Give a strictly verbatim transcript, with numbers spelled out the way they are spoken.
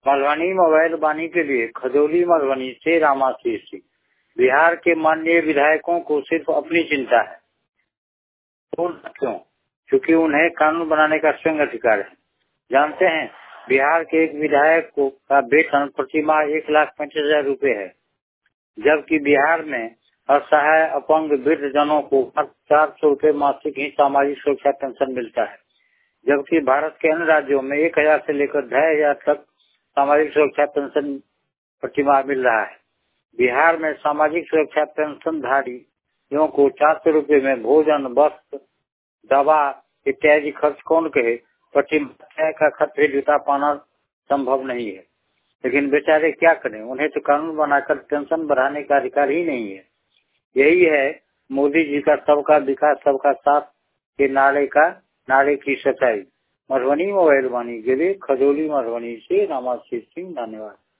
Madhubani mobile वाणी के लिए खजौली मधुबनी से रामाशीष सिंह। बिहार के माननीय विधायकों को सिर्फ अपनी चिंता है, तो क्यों? क्योंकि उन्हें कानून बनाने का स्वयं अधिकार है। जानते हैं, बिहार के एक विधायक को का वेतन प्रति माह एक लाख पैंतीस हजार रूपए है, जबकि बिहार में असहाय अपंग वृद्ध जनों को चार सौ रूपये मासिक ही सामाजिक सुरक्षा पेंशन मिलता है, जबकि भारत के अन्य राज्यों में एक हजार से लेकर ढाई हजार तक सामाजिक सुरक्षा पेंशन प्रति माह मिल रहा है। बिहार में सामाजिक सुरक्षा पेंशन धारियों को चार सौ रूपये में भोजन, वस्त्र, दवा इत्यादि खर्च कौन कहे? प्रति माह का खर्च जुटा पाना संभव नहीं है। लेकिन बेचारे क्या करें, उन्हें तो कानून बनाकर पेंशन बढ़ाने का अधिकार ही नहीं है। यही है मोदी जी का सबका विकास सबका साथ के नारे का नारे की सच्चाई। मधुबनी मोबाइल वाणी के लिए खजौली मधुबनी से रामाशीष सिंह। धन्यवाद।